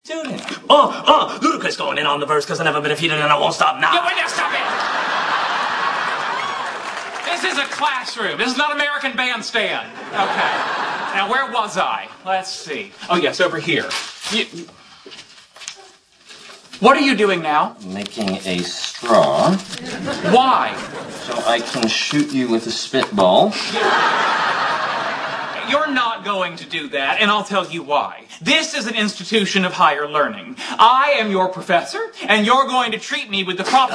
Doing it. Ludacris going in on the verse because I've never been defeated and I won't stop now. Yeah, wait, now stop it! This is a classroom. This is not American Bandstand. Okay. Now, where was I? Let's see. Oh, yes, over here. What are you doing now? Making a straw. Why? So I can shoot you with a spitball. You're not going to do that, and I'll tell you why. This is an institution of higher learning. I am your professor, and you're going to treat me with the proper...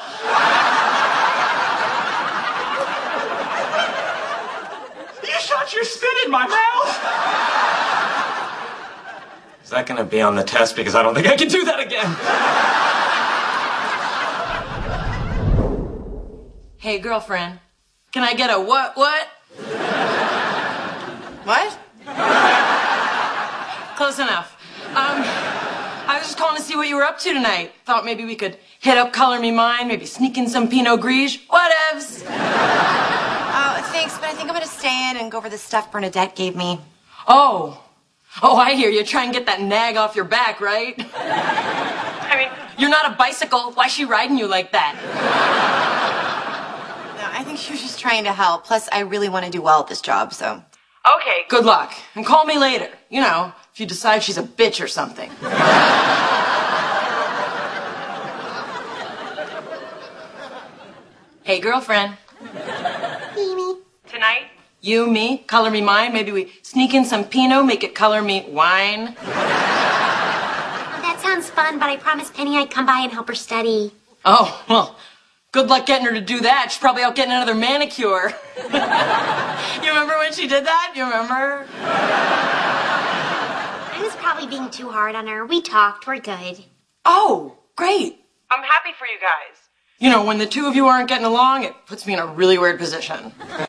You shot your spit in my mouth! Is that going to be on the test? Because I don't think I can do that again. Hey, girlfriend, can I get a what? What? Close enough. I was just calling to see what you were up to tonight. Thought maybe we could hit up Color Me Mine, maybe sneak in some Pinot Gris. Whatevs. Oh, thanks, but I think I'm gonna stay in and go over the stuff Bernadette gave me. Oh, I hear you. Try and get that nag off your back, right? I mean, you're not a bicycle. Why's she riding you like that? No, I think she was just trying to help. Plus, I really want to do well at this job, so... Okay, good luck. And call me later. You know, if you decide she's a bitch or something. Hey, girlfriend. Mimi. Tonight, you, me, Color Me Mine. Maybe we sneak in some Pinot, make it Color Me Wine. That sounds fun, but I promised Penny I'd come by and help her study. Oh, well, good luck getting her to do that. She's probably out getting another manicure. You remember when she did that? You remember? I was probably being too hard on her. We talked. We're good. Oh, great. I'm happy for you guys. You know, when the two of you aren't getting along, it puts me in a really weird position.